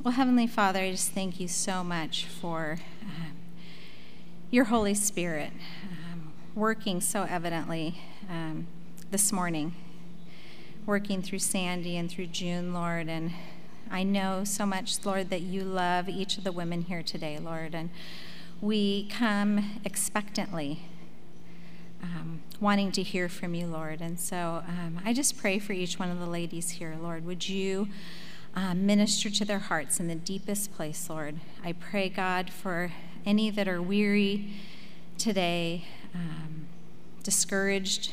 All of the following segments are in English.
Well, Heavenly Father, I just thank you so much for your Holy Spirit working so evidently this morning, working through Sandy and through June, Lord. And I know so much, Lord, that you love each of the women here today, Lord. And we come expectantly, wanting to hear from you, Lord. And so I just pray for each one of the ladies here, Lord. Would you minister to their hearts in the deepest place, Lord. I pray, God, for any that are weary today, discouraged,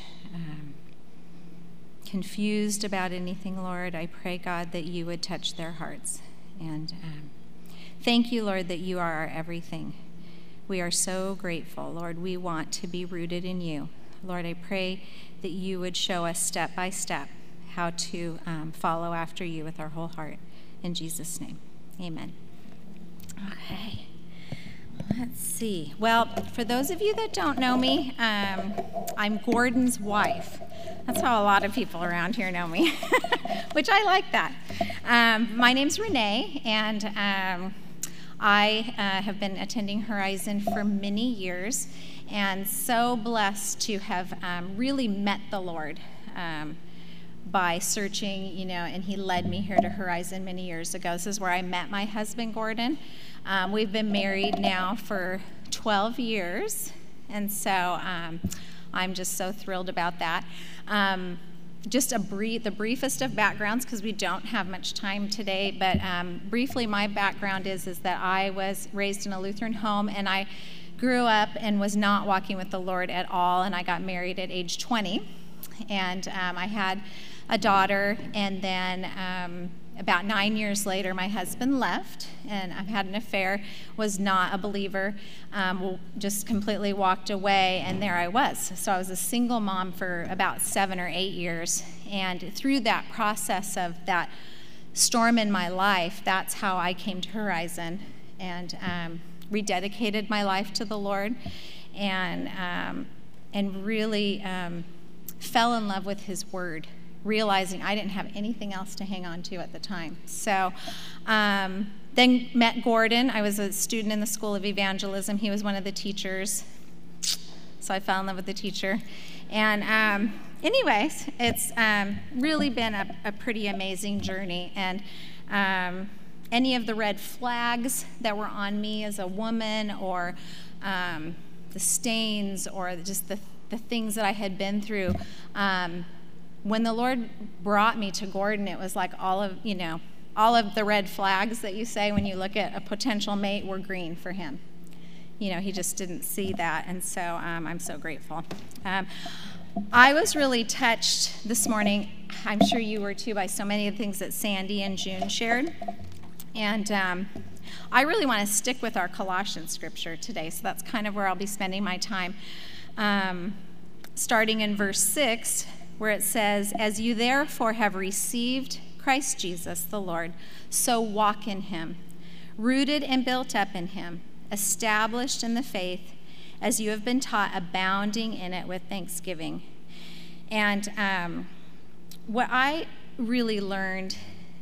confused about anything, Lord. I pray, God, that you would touch their hearts. And thank you, Lord, that you are our everything. We are so grateful, Lord. We want to be rooted in you. Lord, I pray that you would show us step by step how to follow after you with our whole heart. In Jesus' name, amen. Okay, let's see. Well, for those of you that don't know me, I'm Gordon's wife. That's how a lot of people around here know me, which I like that. My name's Renee, and I have been attending Horizon for many years, and so blessed to have really met the Lord by searching, and he led me here to Horizon many years ago. This is where I met my husband, Gordon. We've been married now for 12 years, and so I'm just so thrilled about that. Just the briefest of backgrounds, because we don't have much time today, but briefly my background is that I was raised in a Lutheran home, and I grew up and was not walking with the Lord at all, and I got married at age 20, and I had a daughter, and then about 9 years later, my husband left, and I had an affair, was not a believer, just completely walked away, and there I was. So I was a single mom for about 7 or 8 years, and through that process of that storm in my life, that's how I came to Horizon, and rededicated my life to the Lord, and really fell in love with his word, realizing I didn't have anything else to hang on to at the time. So then met Gordon. I was a student in the School of Evangelism. He was one of the teachers. So I fell in love with the teacher. And anyways, it's really been a pretty amazing journey. And any of the red flags that were on me as a woman, or the stains, or just the things that I had been through, when the Lord brought me to Gordon, it was like all of the red flags that you say when you look at a potential mate were green for him. He just didn't see that, and so I'm so grateful. I was really touched this morning, I'm sure you were too, by so many of the things that Sandy and June shared. And I really want to stick with our Colossians scripture today, so that's kind of where I'll be spending my time. Starting in verse 6, where it says, "As you therefore have received Christ Jesus the Lord, so walk in him, rooted and built up in him, established in the faith, as you have been taught, abounding in it with thanksgiving." And what I really learned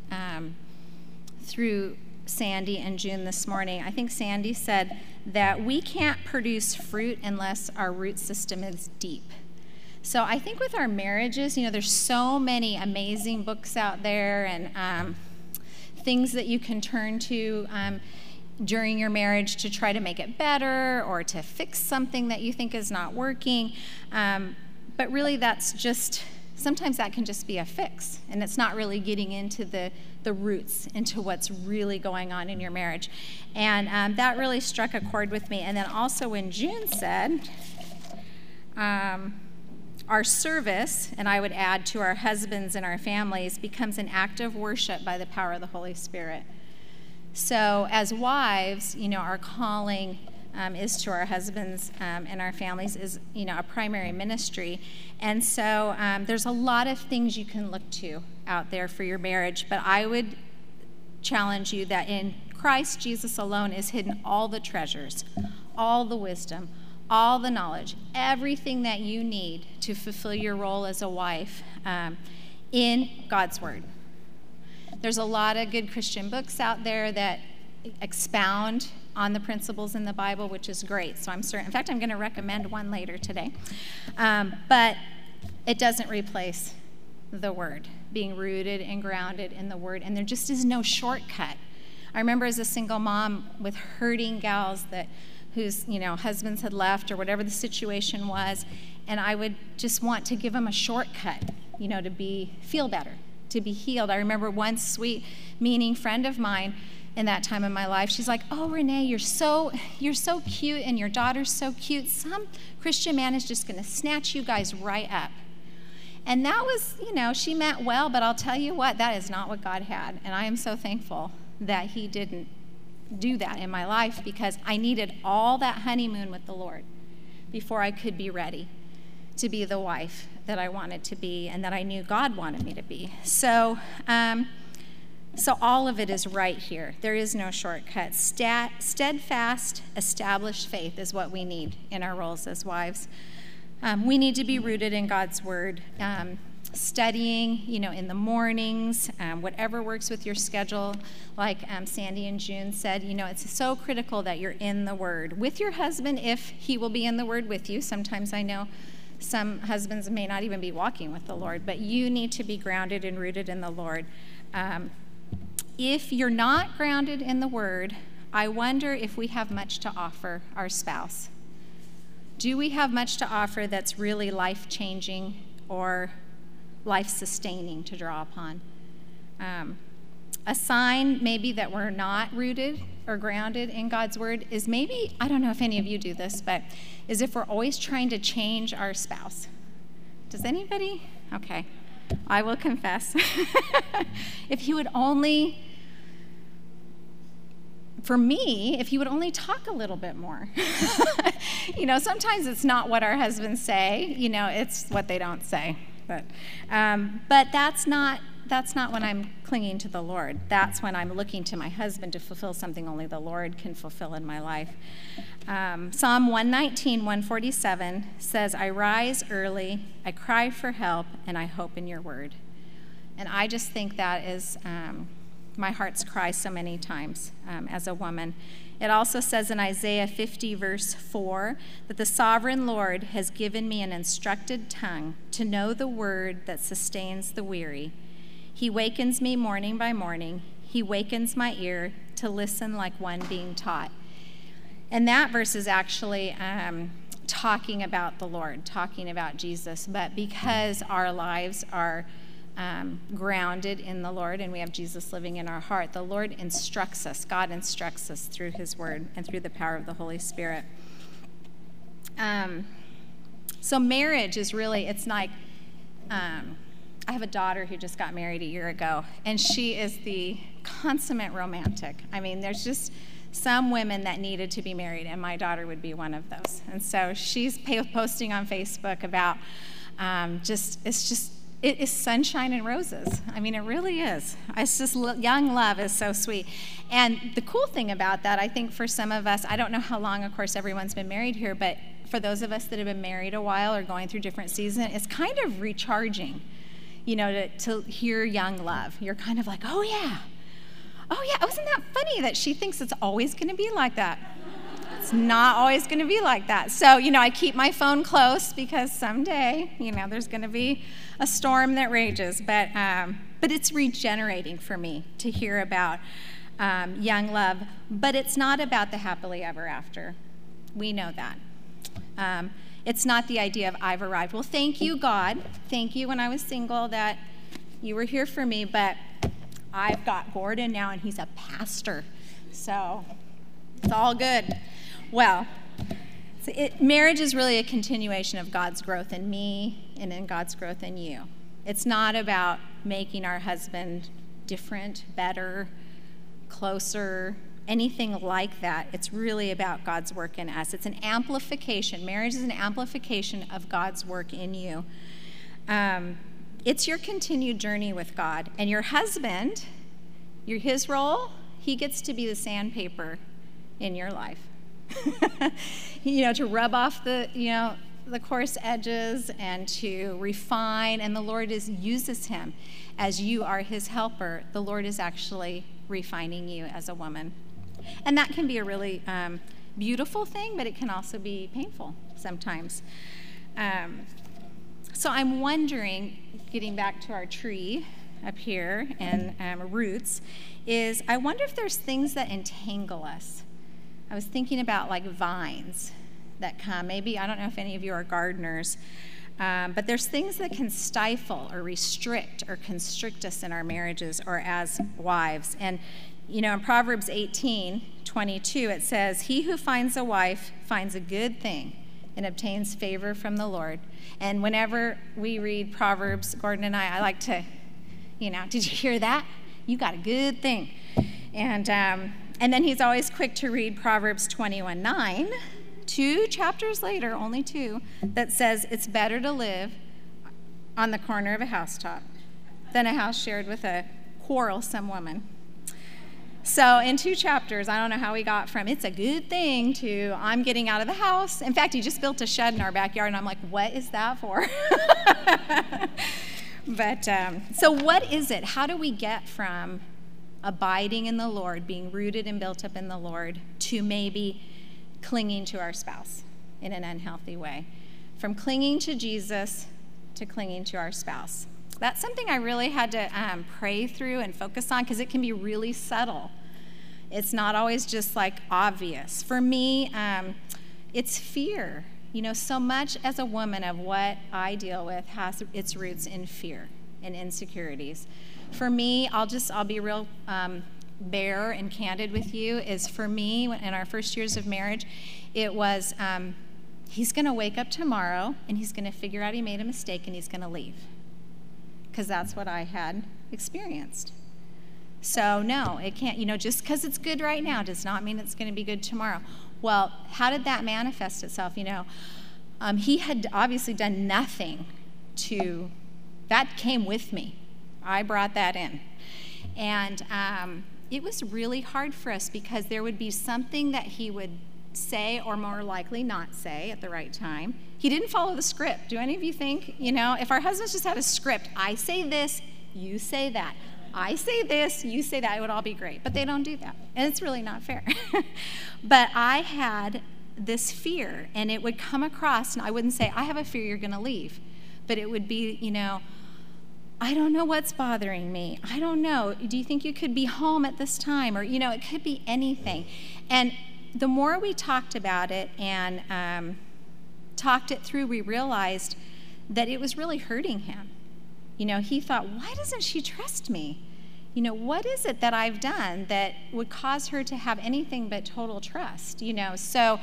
through Sandy and June this morning, I think Sandy said that we can't produce fruit unless our root system is deep. So I think with our marriages, there's so many amazing books out there, and things that you can turn to during your marriage to try to make it better, or to fix something that you think is not working. But really sometimes that can just be a fix, and it's not really getting into the roots, into what's really going on in your marriage. And that really struck a chord with me. And then also when June said, our service, and I would add to our husbands and our families, becomes an act of worship by the power of the Holy Spirit. So as wives, our calling is to our husbands and our families is, a primary ministry. And so there's a lot of things you can look to out there for your marriage, but I would challenge you that in Christ Jesus alone is hidden all the treasures, all the wisdom, all the knowledge, everything that you need to fulfill your role as a wife in God's word. There's a lot of good Christian books out there that expound on the principles in the Bible, which is great. So I'm certain, in fact, I'm going to recommend one later today. But it doesn't replace the Word, being rooted and grounded in the Word. And there just is no shortcut. I remember as a single mom with hurting gals whose husbands had left or whatever the situation was, and I would just want to give them a shortcut, to feel better, to be healed. I remember one sweet, meaning friend of mine in that time of my life. She's like, "Oh, Renee, you're so cute, and your daughter's so cute. Some Christian man is just going to snatch you guys right up." And that was, she meant well, but I'll tell you what, that is not what God had. And I am so thankful that he didn't do that in my life, because I needed all that honeymoon with the Lord before I could be ready to be the wife that I wanted to be and that I knew God wanted me to be. So all of it is right here. There is no shortcut. Steadfast, established faith is what we need in our roles as wives. We need to be rooted in God's word, studying, in the mornings, whatever works with your schedule. Like Sandy and June said, it's so critical that you're in the word with your husband, if he will be in the word with you. Sometimes I know some husbands may not even be walking with the Lord, but you need to be grounded and rooted in the Lord. If you're not grounded in the word, I wonder if we have much to offer our spouse. Do we have much to offer that's really life-changing or life-sustaining to draw upon? A sign maybe that we're not rooted or grounded in God's word is maybe, I don't know if any of you do this, but is if we're always trying to change our spouse. Does anybody? Okay, I will confess. If he would only, for me, if he would only talk a little bit more. Sometimes it's not what our husbands say, it's what they don't say. But that's not when I'm clinging to the Lord. That's when I'm looking to my husband to fulfill something only the Lord can fulfill in my life. Psalm 119, 147 says, "I rise early, I cry for help, and I hope in your word." And I just think that is my heart's cry so many times as a woman. It also says in Isaiah 50, verse 4, that the sovereign Lord has given me an instructed tongue to know the word that sustains the weary. He wakens me morning by morning. He wakens my ear to listen like one being taught. And that verse is actually talking about the Lord, talking about Jesus. But because our lives are grounded in the Lord and we have Jesus living in our heart, the Lord instructs us. God instructs us through his word and through the power of the Holy Spirit. So marriage is really, it's like, I have a daughter who just got married a year ago, and she is the consummate romantic. I mean, there's just some women that needed to be married, and my daughter would be one of those. And so she's posting on Facebook about it is sunshine and roses. I mean, it really is. It's just young love is so sweet. And the cool thing about that, I think for some of us, I don't know how long, of course, everyone's been married here, but for those of us that have been married a while or going through different seasons, it's kind of recharging, to hear young love. You're kind of like, oh yeah, wasn't that funny that she thinks it's always going to be like that? It's not always going to be like that. So, I keep my phone close because someday, there's going to be a storm that rages. But it's regenerating for me to hear about young love. But it's not about the happily ever after. We know that. It's not the idea of I've arrived. Well, thank you, God. Thank you when I was single that you were here for me. But I've got Gordon now, and he's a pastor. So it's all good. Well, marriage is really a continuation of God's growth in me and in God's growth in you. It's not about making our husband different, better, closer, anything like that. It's really about God's work in us. It's an amplification. Marriage is an amplification of God's work in you. It's your continued journey with God. And your husband, his role, he gets to be the sandpaper in your life. To rub off the the coarse edges and to refine, and the Lord uses him as you are his helper. The Lord is actually refining you as a woman. And that can be a really beautiful thing, but it can also be painful sometimes. So I'm wondering, getting back to our tree up here and roots, is I wonder if there's things that entangle us. I was thinking about like vines that come. Maybe, I don't know if any of you are gardeners, but there's things that can stifle or restrict or constrict us in our marriages or as wives. And, you know, in Proverbs 18:22, it says, "He who finds a wife finds a good thing and obtains favor from the Lord." And whenever we read Proverbs, Gordon and I like to, you know, did you hear that? You got a good thing. And then he's always quick to read Proverbs 21:9, 2 chapters later, only 2, that says it's better to live on the corner of a housetop than a house shared with a quarrelsome woman. So in 2 chapters, I don't know how we got from it's a good thing to I'm getting out of the house. In fact, he just built a shed in our backyard, and I'm like, what is that for? But so what is it? How do we get from abiding in the Lord, being rooted and built up in the Lord, to maybe clinging to our spouse in an unhealthy way? From clinging to Jesus to clinging to our spouse. That's something I really had to pray through and focus on, because it can be really subtle. It's not always just like obvious. For me, it's fear. You know, so much as a woman of what I deal with has its roots in fear and insecurities. For me, I'll be real bare and candid with you, is for me, in our first years of marriage, it was, he's going to wake up tomorrow and he's going to figure out he made a mistake and he's going to leave. Because that's what I had experienced. So no, it can't, you know, just because it's good right now does not mean it's going to be good tomorrow. Well, how did that manifest itself? You know, he had obviously done nothing to, that came with me. I brought that in. And it was really hard for us, because there would be something that he would say, or more likely not say at the right time. He didn't follow the script. Do any of you think, you know, if our husbands just had a script, I say this, you say that. I say this, you say that, it would all be great. But they don't do that. And it's really not fair. But I had this fear, and it would come across, and I wouldn't say, I have a fear you're going to leave. But it would be, you know, I don't know what's bothering me. I don't know. Do you think you could be home at this time? Or, you know, it could be anything. And the more we talked about it and talked it through, we realized that it was really hurting him. You know, he thought, why doesn't she trust me? You know, what is it that I've done that would cause her to have anything but total trust? You know, so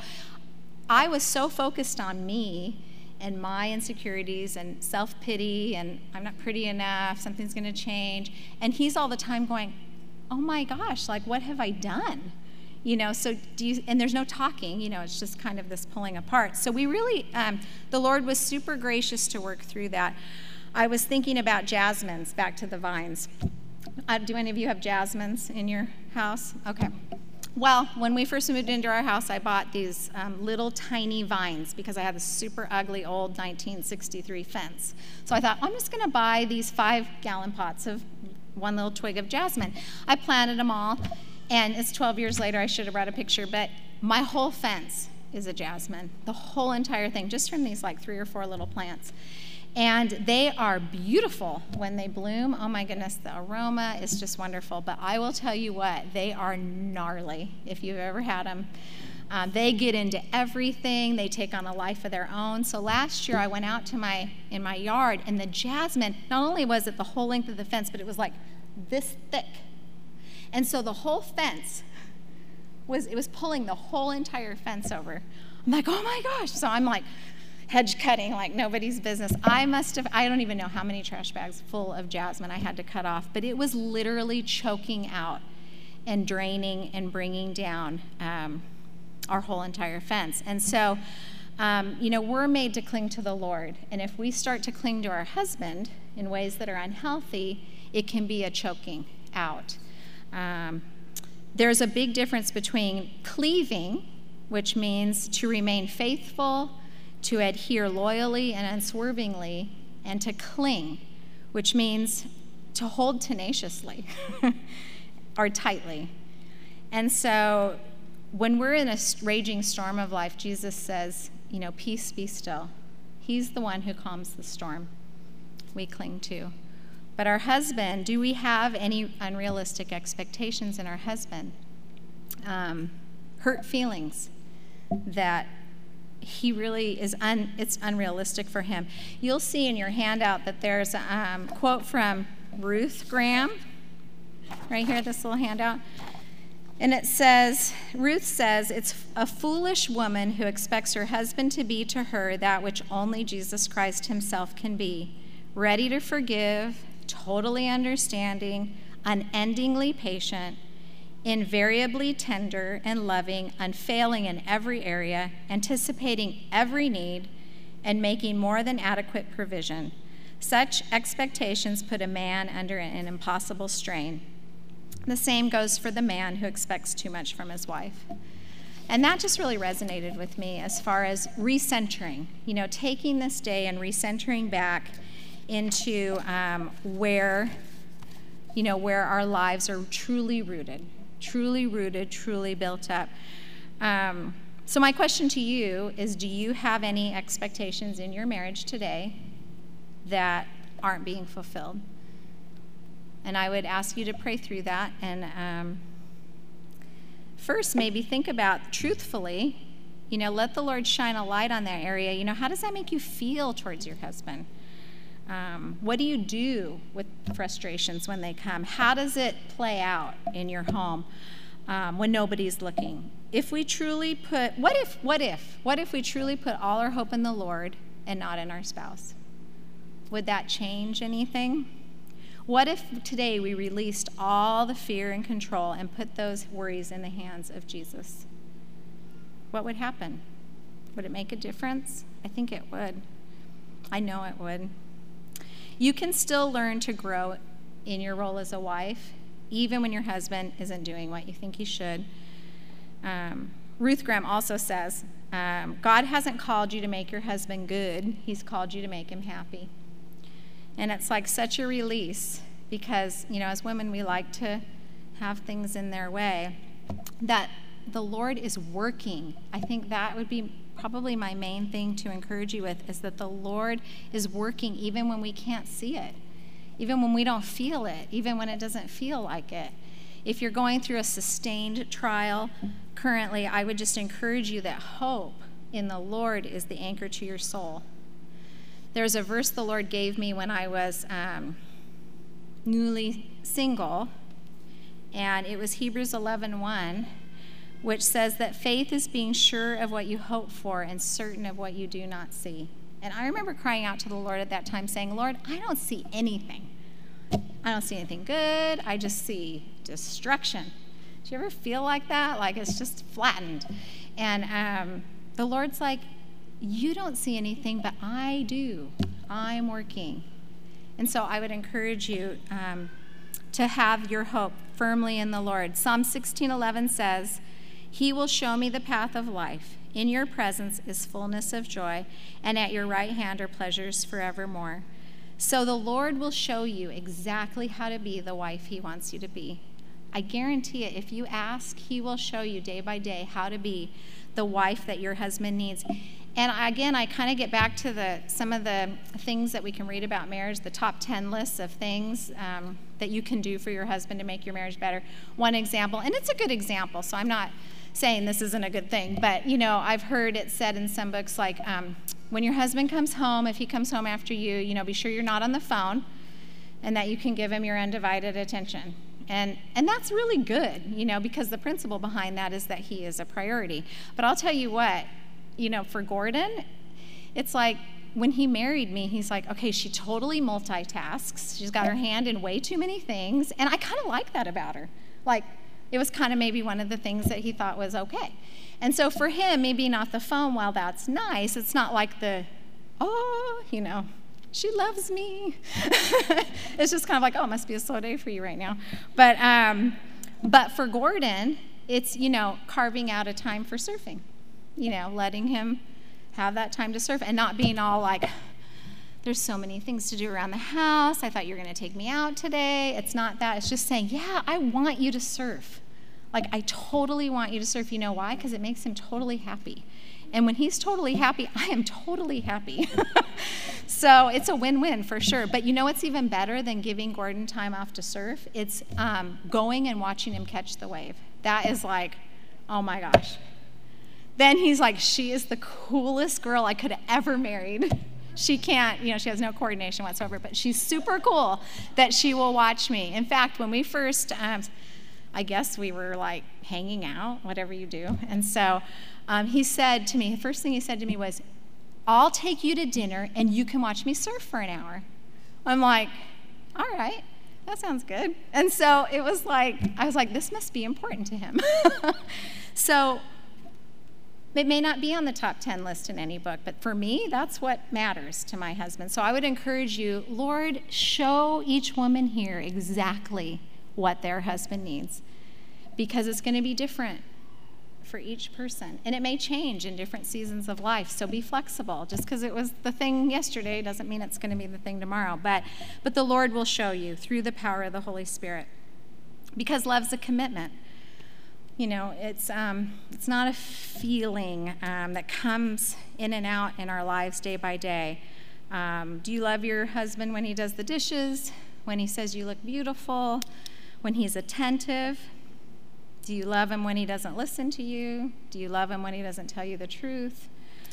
I was so focused on me and my insecurities and self-pity and I'm not pretty enough, something's going to change. And he's all the time going, oh my gosh, like, what have I done? You know, so and there's no talking, you know, it's just kind of this pulling apart. So we really, the Lord was super gracious to work through that. I was thinking about jasmines, back to the vines. Do any of you have jasmines in your house? Okay. Well, when we first moved into our house, I bought these little tiny vines because I had a super ugly old 1963 fence. So I thought, I'm just going to buy these 5-gallon pots of one little twig of jasmine. I planted them all, and it's 12 years later. I should have brought a picture, but my whole fence is a jasmine, the whole entire thing, just from these like 3 or 4 little plants. And they are beautiful when they bloom. Oh my goodness, the aroma is just wonderful. But I will tell you what, they are gnarly if you've ever had them. They get into everything. They take on a life of their own. So last year I went out to in my yard, and the jasmine, not only was it the whole length of the fence, but it was like this thick. And so the whole fence was pulling the whole entire fence over. I'm like, oh my gosh. So I'm like, hedge cutting like nobody's business. I don't even know how many trash bags full of jasmine I had to cut off, but it was literally choking out and draining and bringing down our whole entire fence. And so, you know, we're made to cling to the Lord. And if we start to cling to our husband in ways that are unhealthy, it can be a choking out. There's a big difference between cleaving, which means to remain faithful, to adhere loyally and unswervingly, and to cling, which means to hold tenaciously or tightly. And so when we're in a raging storm of life, Jesus says, peace, be still. He's the one who calms the storm we cling to. But our husband, do we have any unrealistic expectations in our husband? Hurt feelings that he really is, it's unrealistic for him. You'll see in your handout that there's a quote from Ruth Graham, right here, this little handout. And it says, Ruth says, it's a foolish woman who expects her husband to be to her that which only Jesus Christ himself can be, ready to forgive, totally understanding, unendingly patient, invariably tender and loving, unfailing in every area, anticipating every need, and making more than adequate provision. Such expectations put a man under an impossible strain. The same goes for the man who expects too much from his wife. And that just really resonated with me as far as recentering, taking this day and recentering back into where our lives are truly rooted, truly built up. So my question to you is, do you have any expectations in your marriage today that aren't being fulfilled? And I would ask you to pray through that. And first, maybe think about truthfully, let the Lord shine a light on that area. How does that make you feel towards your husband? What do you do with frustrations when they come? How does it play out in your home when nobody's looking? If we truly put, what if we truly put all our hope in the Lord and not in our spouse? Would that change anything? What if today we released all the fear and control and put those worries in the hands of Jesus? What would happen? Would it make a difference? I think it would. I know it would. You can still learn to grow in your role as a wife, even when your husband isn't doing what you think he should. Ruth Graham also says, God hasn't called you to make your husband good. He's called you to make him happy. And it's like such a release because, as women, we like to have things in their way, that the Lord is working. I think that would be probably my main thing to encourage you with, is that the Lord is working even when we can't see it, even when we don't feel it, even when it doesn't feel like it. If you're going through a sustained trial currently, I would just encourage you that hope in the Lord is the anchor to your soul. There's a verse the Lord gave me when I was newly single, and it was Hebrews 11:1, which says that faith is being sure of what you hope for and certain of what you do not see. And I remember crying out to the Lord at that time saying, Lord, I don't see anything. I don't see anything good. I just see destruction. Do you ever feel like that? Like it's just flattened. And the Lord's like, you don't see anything, but I do. I'm working. And so I would encourage you to have your hope firmly in the Lord. Psalm 16:11 says, He will show me the path of life. In your presence is fullness of joy, and at your right hand are pleasures forevermore. So the Lord will show you exactly how to be the wife he wants you to be. I guarantee it. If you ask, he will show you day by day how to be the wife that your husband needs. And again, I kind of get back to some of the things that we can read about marriage, the top 10 lists of things that you can do for your husband to make your marriage better. One example, and it's a good example, so I'm not saying this isn't a good thing, but I've heard it said in some books like when your husband comes home, if he comes home after you, be sure you're not on the phone and that you can give him your undivided attention. And that's really good, because the principle behind that is that he is a priority. But I'll tell you what, for Gordon, it's like when he married me, he's like, okay, she totally multitasks. She's got her hand in way too many things. And I kind of like that about her. Like, it was kind of maybe one of the things that he thought was okay. And so for him, maybe not the phone, while that's nice, it's not like she loves me. It's just kind of like, oh, it must be a slow day for you right now. But for Gordon, it's, carving out a time for surfing, letting him have that time to surf, and not being all like, there's so many things to do around the house. I thought you were going to take me out today. It's not that. It's just saying, yeah, I want you to surf. Like, I totally want you to surf. You know why? Because it makes him totally happy. And when he's totally happy, I am totally happy. So it's a win-win for sure. But you know what's even better than giving Gordon time off to surf? It's going and watching him catch the wave. That is like, oh my gosh. Then he's like, she is the coolest girl I could have ever married. She can't, she has no coordination whatsoever, but she's super cool that she will watch me. In fact, when we first, I guess we were like hanging out, whatever you do. And so he said to me, the first thing he said to me was, I'll take you to dinner and you can watch me surf for an hour. I'm like, all right, that sounds good. And so it was like, I was like, this must be important to him. So it may not be on the top 10 list in any book, but for me, that's what matters to my husband. So I would encourage you, Lord, show each woman here exactly what their husband needs, because it's going to be different for each person, and it may change in different seasons of life. So be flexible. Just because it was the thing yesterday doesn't mean it's going to be the thing tomorrow. But the Lord will show you through the power of the Holy Spirit, because love's a commitment. It's not a feeling that comes in and out in our lives day by day. Do you love your husband when he does the dishes, when he says you look beautiful, when he's attentive? Do you love him when he doesn't listen to you? Do you love him when he doesn't tell you the truth?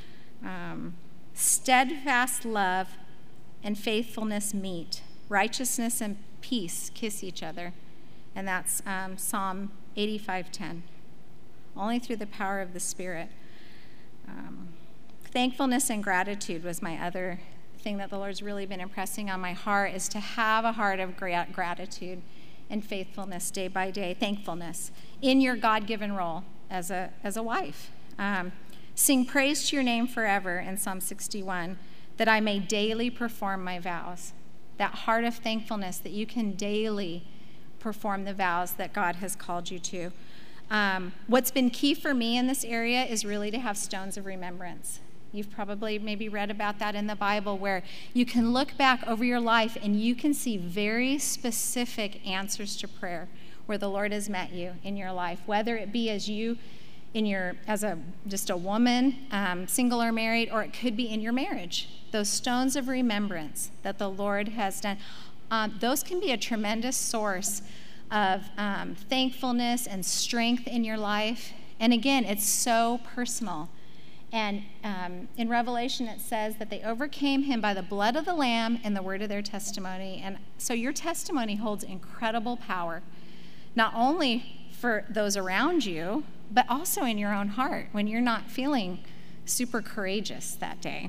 Steadfast love and faithfulness meet. Righteousness and peace kiss each other. And that's Psalm 85:10. Only through the power of the Spirit. Thankfulness and gratitude was my other thing that the Lord's really been impressing on my heart, is to have a heart of gratitude and faithfulness day by day, thankfulness in your God-given role as a wife. Sing praise to your name forever in Psalm 61, that I may daily perform my vows. That heart of thankfulness that you can daily perform the vows that God has called you to. What's been key for me in this area is really to have stones of remembrance. You've probably maybe read about that in the Bible, where you can look back over your life and you can see very specific answers to prayer where the Lord has met you in your life, whether it be as just a woman, single or married, or it could be in your marriage. Those stones of remembrance that the Lord has done, those can be a tremendous source of thankfulness and strength in your life. And again, it's so personal. And in Revelation, it says that they overcame him by the blood of the Lamb and the word of their testimony. And so your testimony holds incredible power, not only for those around you, but also in your own heart when you're not feeling super courageous that day.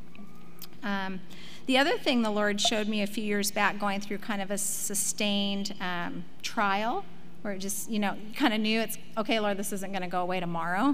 The other thing the Lord showed me a few years back, going through kind of a sustained trial, where it just, you kind of knew it's, okay, Lord, this isn't going to go away tomorrow,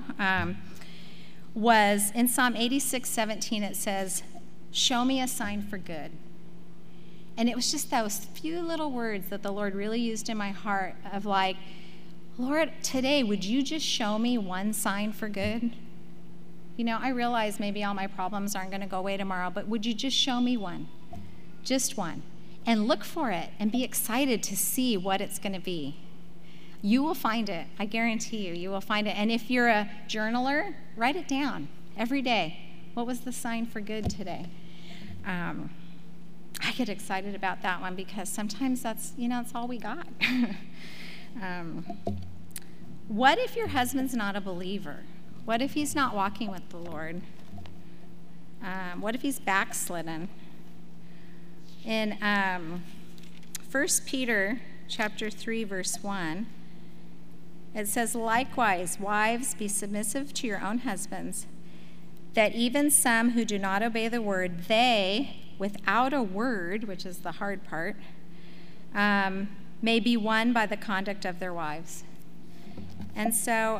was in Psalm 86:17, it says, show me a sign for good. And it was just those few little words that the Lord really used in my heart of like, Lord, today, would you just show me one sign for good? I realize maybe all my problems aren't going to go away tomorrow, but would you just show me one? Just one. And look for it and be excited to see what it's going to be. You will find it. I guarantee you will find it. And if you're a journaler, write it down every day. What was the sign for good today? I get excited about that one because sometimes that's all we got. What if your husband's not a believer? What if he's not walking with the Lord? What if he's backslidden? In 1 Peter chapter 3, verse 1, it says, likewise, wives, be submissive to your own husbands, that even some who do not obey the word, they, without a word, which is the hard part, may be won by the conduct of their wives. And so,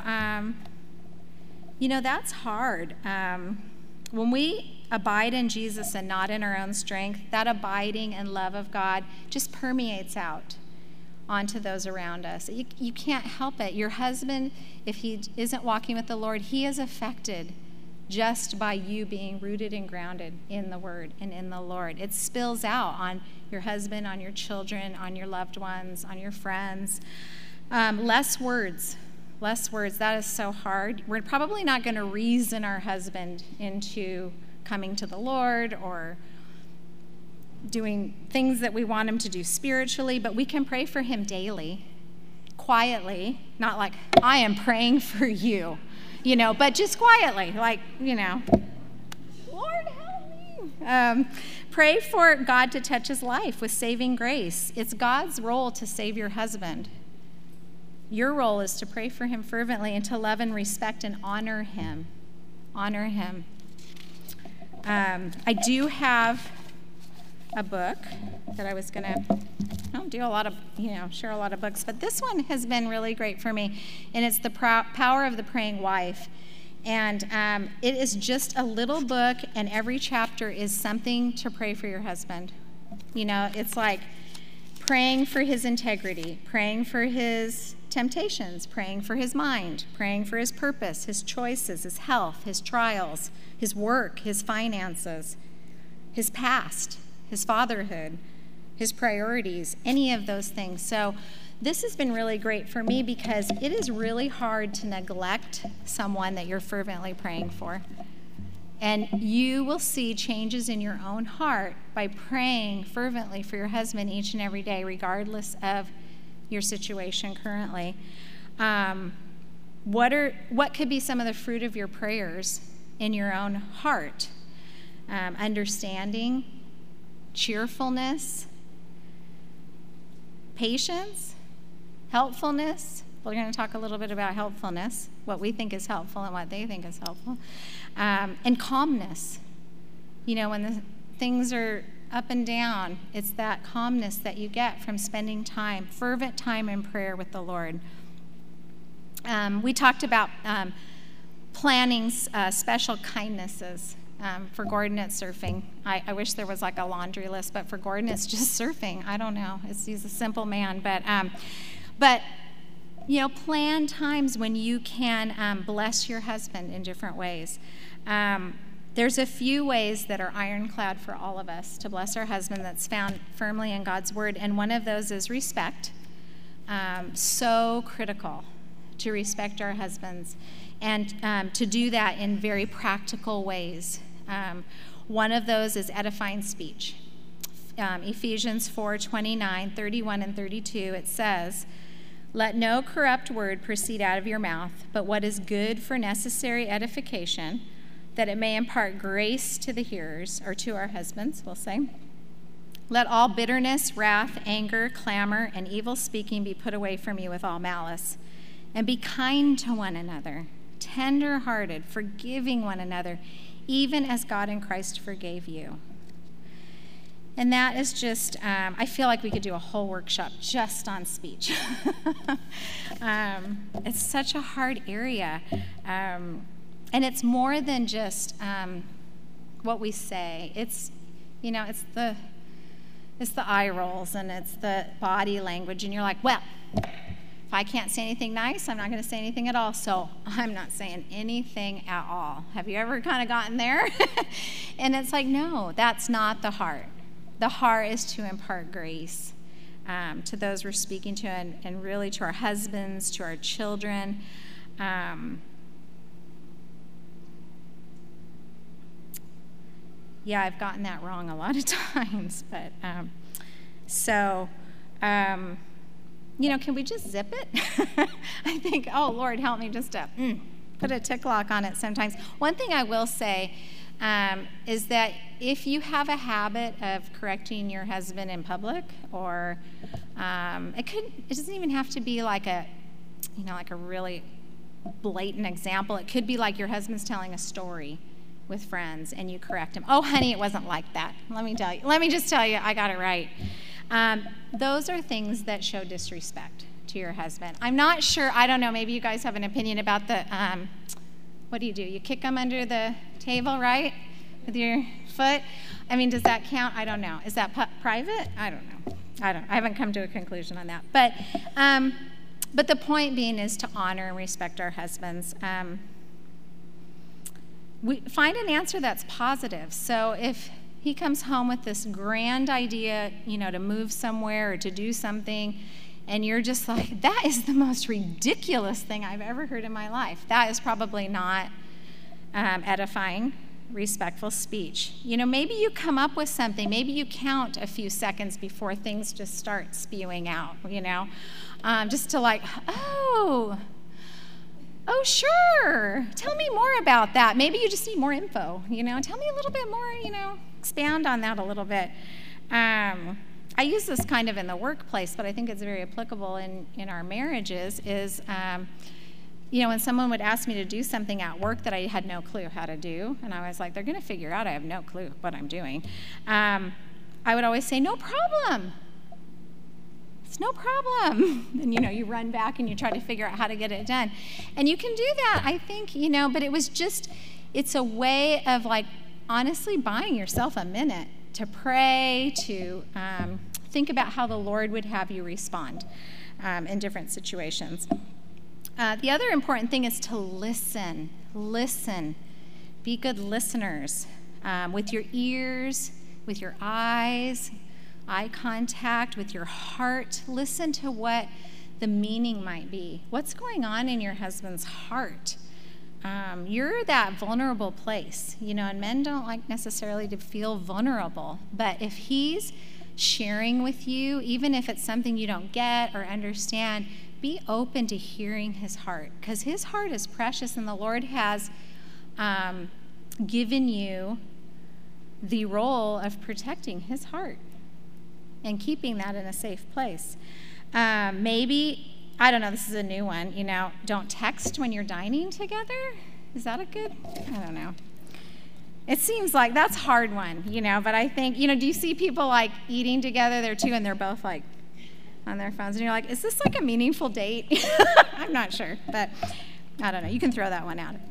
that's hard. When we abide in Jesus and not in our own strength, that abiding and love of God just permeates out onto those around us. You can't help it. Your husband, if he isn't walking with the Lord, he is affected just by you being rooted and grounded in the Word and in the Lord. It spills out on your husband, on your children, on your loved ones, on your friends. Less words. That is so hard. We're probably not going to reason our husband into coming to the Lord or doing things that we want him to do spiritually, but we can pray for him daily, quietly, not like, I am praying for you, but just quietly, like, Lord, help me. Pray for God to touch his life with saving grace. It's God's role to save your husband. Your role is to pray for him fervently and to love and respect and honor him. Honor him. I do have a book that I was going to do a lot of, share a lot of books, but this one has been really great for me, and it's The Power of the Praying Wife. And it is just a little book, and every chapter is something to pray for your husband. It's like praying for his integrity, praying for his temptations, praying for his mind, praying for his purpose, his choices, his health, his trials, his work, his finances, his past, his fatherhood, his priorities, any of those things. So this has been really great for me because it is really hard to neglect someone that you're fervently praying for. And you will see changes in your own heart by praying fervently for your husband each and every day, regardless of your situation currently. What could be some of the fruit of your prayers in your own heart? Understanding, cheerfulness, patience, helpfulness. We're going to talk a little bit about helpfulness, what we think is helpful and what they think is helpful, and calmness. When the things are up and down, it's that calmness that you get from spending time, fervent time in prayer with the Lord. We talked about planning special kindnesses. For Gordon, it's surfing. I wish there was like a laundry list, but for Gordon, it's just surfing. I don't know. He's a simple man, but plan times when you can bless your husband in different ways. There's a few ways that are ironclad for all of us to bless our husband that's found firmly in God's Word, and one of those is respect. So critical to respect our husbands and to do that in very practical ways. One of those is edifying speech. Ephesians 4:29, 31, and 32, it says, "Let no corrupt word proceed out of your mouth, but what is good for necessary edification, that it may impart grace to the hearers," or to our husbands, we'll say. "Let all bitterness, wrath, anger, clamor, and evil speaking be put away from you with all malice. And be kind to one another, tender-hearted, forgiving one another, even as God in Christ forgave you." And that is just, I feel like we could do a whole workshop just on speech. It's such a hard area. And it's more than just what we say. It's the eye rolls and it's the body language. And you're like, well, if I can't say anything nice, I'm not going to say anything at all. So I'm not saying anything at all. Have you ever kind of gotten there? And it's like, no, that's not the heart. The heart is to impart grace to those we're speaking to, and really to our husbands, to our children. Yeah, I've gotten that wrong a lot of times, but can we just zip it? I think, oh, Lord, help me just to put a tick lock on it sometimes. One thing I will say is that if you have a habit of correcting your husband in public, or it doesn't even have to be like a really blatant example. It could be like your husband's telling a story with friends and you correct him. Oh, honey, it wasn't like that. Let me just tell you, I got it right. Those are things that show disrespect to your husband. I'm not sure, I don't know, maybe you guys have an opinion about the, what do? You kick him under the table, right? With your foot? I mean, does that count? I don't know. Is that private? I don't know. I haven't come to a conclusion on that. But the point being is to honor and respect our husbands. we find an answer that's positive. So if he comes home with this grand idea, to move somewhere or to do something, and you're just like, that is the most ridiculous thing I've ever heard in my life, that is probably not edifying, respectful speech. Maybe you come up with something. Maybe you count a few seconds before things just start spewing out, just to like, oh, sure. Tell me more about that. Maybe you just need more info, Tell me a little bit more, expand on that a little bit. I use this kind of in the workplace, but I think it's very applicable in our marriages, is, when someone would ask me to do something at work that I had no clue how to do, and I was like, they're going to figure out I have no clue what I'm doing, I would always say, no problem. It's no problem. And, you run back and you try to figure out how to get it done. And you can do that, I think, but it's a way of, like, honestly buying yourself a minute to pray, to think about how the Lord would have you respond in different situations. The other important thing is to listen. Listen. Be good listeners with your ears, with your eyes, eye contact, with your heart. Listen to what the meaning might be. What's going on in your husband's heart? You're that vulnerable place, and men don't like necessarily to feel vulnerable. But if he's sharing with you, even if it's something you don't get or understand, be open to hearing his heart, because his heart is precious, and the Lord has given you the role of protecting his heart and keeping that in a safe place. Maybe, I don't know, this is a new one, don't text when you're dining together. Is that a good? I don't know. It seems like that's a hard one, but I think, do you see people like eating together there too, and they're both like on their phones, and you're like, is this like a meaningful date? I'm not sure, but I don't know. You can throw that one out.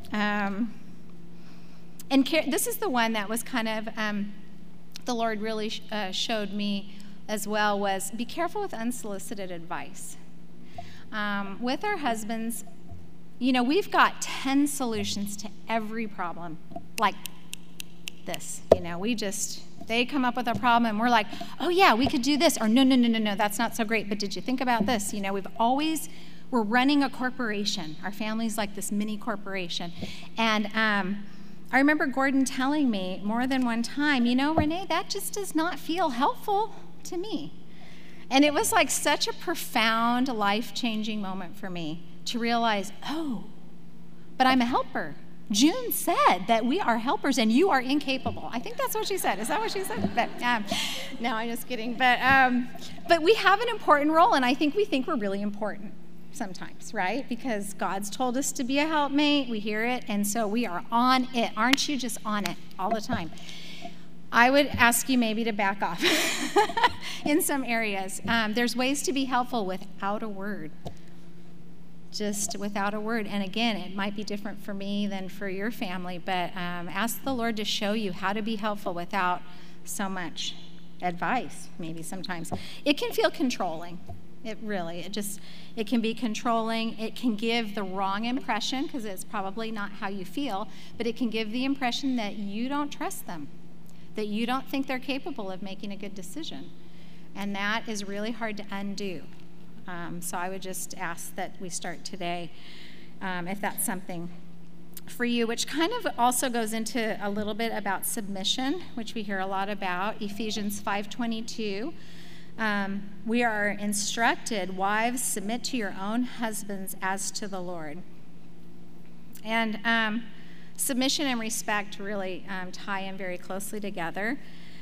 This is the one that was kind of, the Lord really showed me as well, was be careful with unsolicited advice. With our husbands, we've got 10 solutions to every problem, like this. They come up with a problem, and we're like, oh yeah, we could do this, or no, that's not so great, but did you think about this? We're running a corporation. Our family's like this mini corporation. And I remember Gordon telling me more than one time, Renee, that just does not feel helpful to me. And it was like such a profound, life-changing moment for me to realize, oh, but I'm a helper. June said that we are helpers and you are incapable. I think that's what she said. Is that what she said? But, no, I'm just kidding. But we have an important role, and I think we think we're really important sometimes, right? Because God's told us to be a helpmate. We hear it, and so we are on it. Aren't you just on it all the time? I would ask you maybe to back off in some areas. There's ways to be helpful without a word. Just without a word. And again, it might be different for me than for your family, but ask the Lord to show you how to be helpful without so much advice, maybe sometimes. It can feel controlling. It can be controlling. It can give the wrong impression, because it's probably not how you feel, but it can give the impression that you don't trust them, that you don't think they're capable of making a good decision. And that is really hard to undo. So I would just ask that we start today, if that's something for you, which kind of also goes into a little bit about submission, which we hear a lot about. Ephesians 5:22. We are instructed, wives, submit to your own husbands as to the Lord. And submission and respect really tie in very closely together.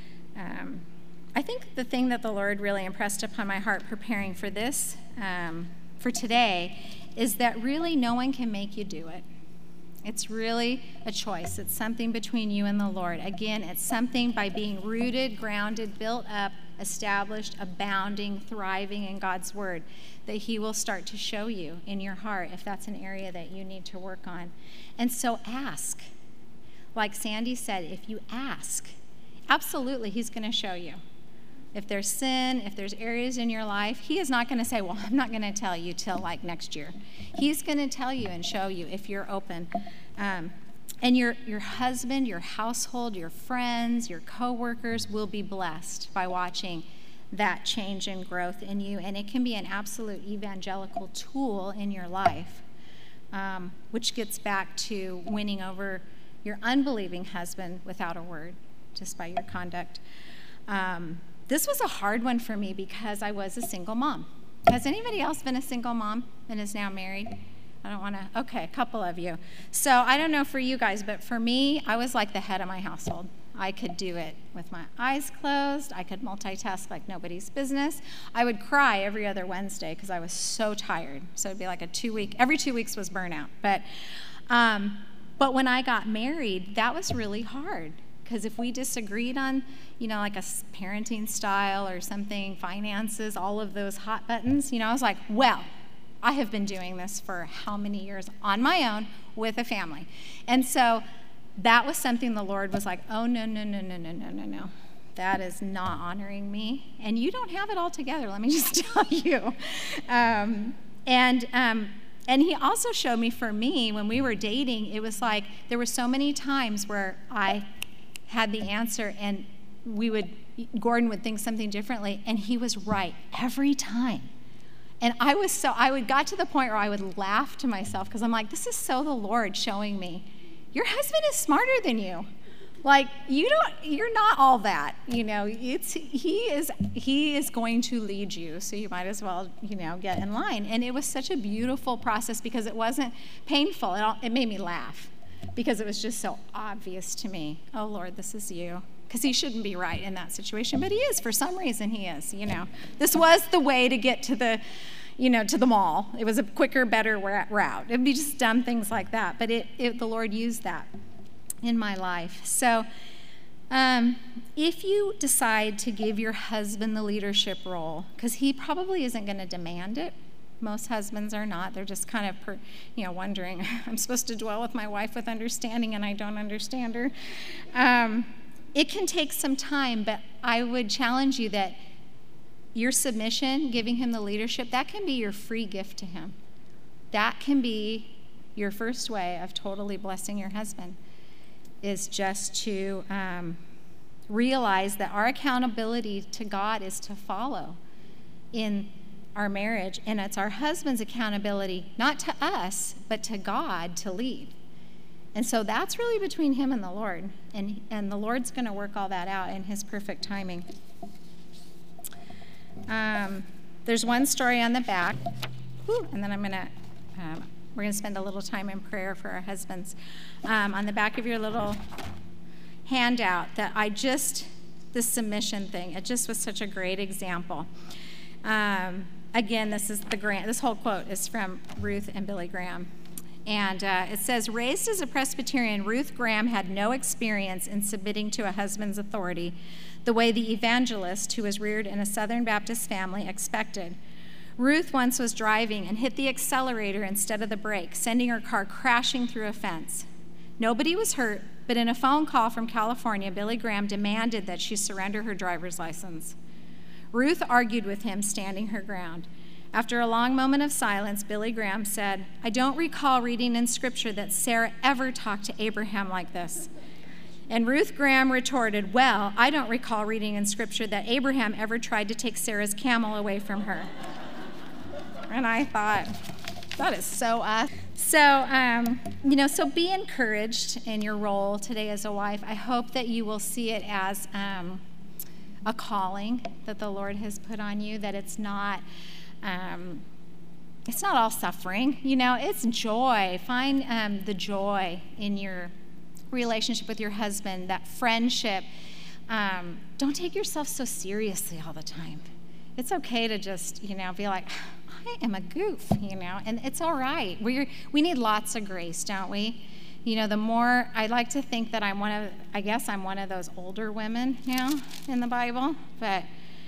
I think the thing that the Lord really impressed upon my heart preparing for this, for today, is that really no one can make you do it. It's really a choice. It's something between you and the Lord. Again, it's something by being rooted, grounded, built up, established, abounding, thriving in God's word, that he will start to show you in your heart if that's an area that you need to work on. And so ask. Like Sandy said, if you ask, absolutely he's going to show you. If there's sin, if there's areas in your life, he is not going to say, well, I'm not going to tell you till like next year. He's going to tell you and show you if you're open And your husband, your household, your friends, your coworkers will be blessed by watching that change and growth in you. And it can be an absolute evangelical tool in your life, which gets back to winning over your unbelieving husband without a word, just by your conduct. This was a hard one for me because I was a single mom. Has anybody else been a single mom and is now married? I don't want to, okay, a couple of you. So I don't know for you guys, but for me, I was like the head of my household. I could do it with my eyes closed. I could multitask like nobody's business. I would cry every other Wednesday because I was so tired. So it'd be like every 2 weeks was burnout. But when I got married, that was really hard. Because if we disagreed on, like a parenting style or something, finances, all of those hot buttons, I was like, well, I have been doing this for how many years on my own with a family. And so that was something the Lord was like, oh, no. That is not honoring me. And you don't have it all together, let me just tell you. And he also showed me, for me, when we were dating, it was like there were so many times where I had the answer and Gordon would think something differently, and he was right every time. And I got to the point where I would laugh to myself because I'm like, this is so the Lord showing me, your husband is smarter than you. Like, you're not all that, he is going to lead you, so you might as well, get in line. And it was such a beautiful process because it wasn't painful. It made me laugh because it was just so obvious to me. Oh, Lord, this is you. Because he shouldn't be right in that situation, but he is. For some reason, he is, This was the way to get to the, to the mall. It was a quicker, better route. It'd be just dumb things like that, but the Lord used that in my life. So if you decide to give your husband the leadership role, because he probably isn't going to demand it. Most husbands are not. They're just kind of, wondering, I'm supposed to dwell with my wife with understanding, and I don't understand her. It can take some time, but I would challenge you that your submission, giving him the leadership, that can be your free gift to him. That can be your first way of totally blessing your husband, is just to realize that our accountability to God is to follow in our marriage, and it's our husband's accountability, not to us, but to God to lead. And so that's really between him and the Lord. And the Lord's going to work all that out in his perfect timing. There's one story on the back. And then we're going to spend a little time in prayer for our husbands. On the back of your little handout, this submission thing, it just was such a great example. Again, this whole quote is from Ruth and Billy Graham. And it says, raised as a Presbyterian, Ruth Graham had no experience in submitting to a husband's authority the way the evangelist, who was reared in a Southern Baptist family, expected. Ruth once was driving and hit the accelerator instead of the brake, sending her car crashing through a fence. Nobody was hurt, but in a phone call from California, Billy Graham demanded that she surrender her driver's license. Ruth argued with him, standing her ground. After a long moment of silence, Billy Graham said, I don't recall reading in Scripture that Sarah ever talked to Abraham like this. And Ruth Graham retorted, well, I don't recall reading in Scripture that Abraham ever tried to take Sarah's camel away from her. And I thought, that is so us. So be encouraged in your role today as a wife. I hope that you will see it as a calling that the Lord has put on you, that it's not all suffering, it's joy. Find the joy in your relationship with your husband, that friendship. Don't take yourself so seriously all the time. It's okay to just, be like, I am a goof, and it's all right. We need lots of grace, don't we? The more, I like to think that I'm one of those older women now in the Bible, but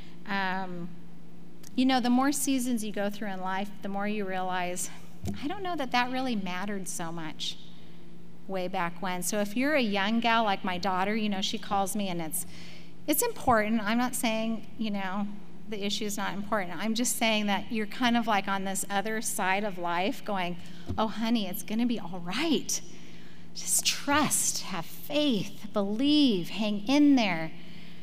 the more seasons you go through in life, the more you realize, I don't know that really mattered so much way back when. So if you're a young gal like my daughter, she calls me, and it's important. I'm not saying, the issue is not important. I'm just saying that you're kind of like on this other side of life going, oh, honey, it's going to be all right. Just trust, have faith, believe, hang in there.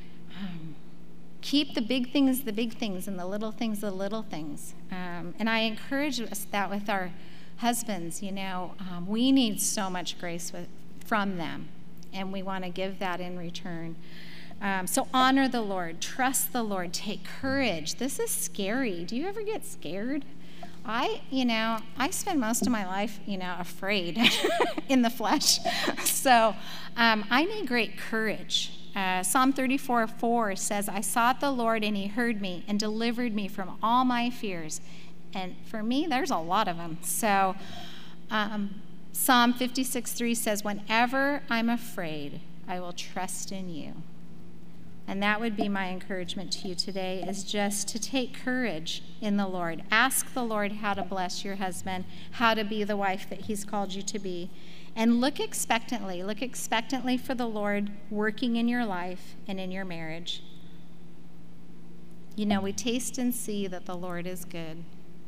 Keep the big things, and the little things, the little things. And I encourage us that with our husbands, we need so much grace from them, and we want to give that in return. So honor the Lord, trust the Lord, take courage. This is scary. Do you ever get scared? I spend most of my life, afraid in the flesh. So I need great courage. Psalm 34:4 says, I sought the Lord and he heard me and delivered me from all my fears. And for me, there's a lot of them. So Psalm 56:3 says, whenever I'm afraid, I will trust in you. And that would be my encouragement to you today, is just to take courage in the Lord. Ask the Lord how to bless your husband, how to be the wife that he's called you to be. And look expectantly. Look expectantly for the Lord working in your life and in your marriage. We taste and see that the Lord is good.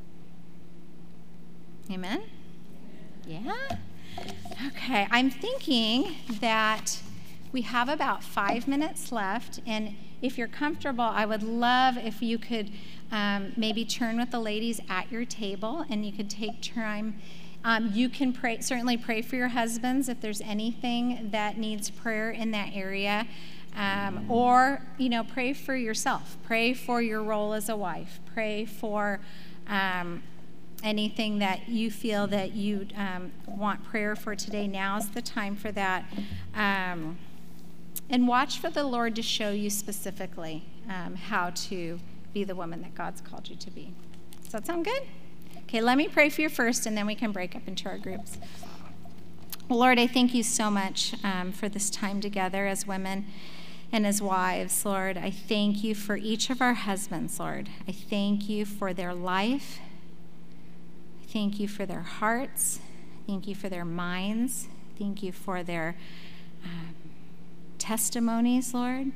Amen? Yeah? Okay, I'm thinking that we have about 5 minutes left, and if you're comfortable, I would love if you could maybe turn with the ladies at your table, and you could take time. You can certainly pray for your husbands if there's anything that needs prayer in that area, or pray for yourself. Pray for your role as a wife. Pray for anything that you feel that you want prayer for today. Now's the time for that. And watch for the Lord to show you specifically how to be the woman that God's called you to be. Does that sound good? Okay, let me pray for you first, and then we can break up into our groups. Well, Lord, I thank you so much for this time together as women and as wives, Lord. I thank you for each of our husbands, Lord. I thank you for their life. I thank you for their hearts. Thank you for their minds. Thank you for their testimonies, Lord.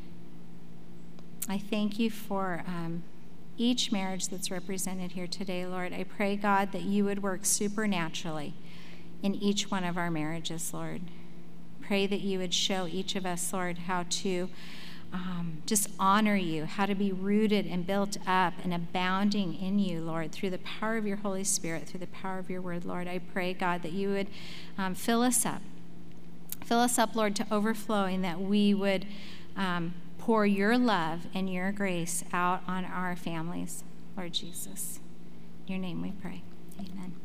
I thank you for each marriage that's represented here today, Lord. I pray, God, that you would work supernaturally in each one of our marriages, Lord. Pray that you would show each of us, Lord, how to just honor you, how to be rooted and built up and abounding in you, Lord, through the power of your Holy Spirit, through the power of your word, Lord. I pray, God, that you would fill us up. Fill us up, Lord, to overflowing, that we would pour your love and your grace out on our families, Lord Jesus. In your name we pray. Amen.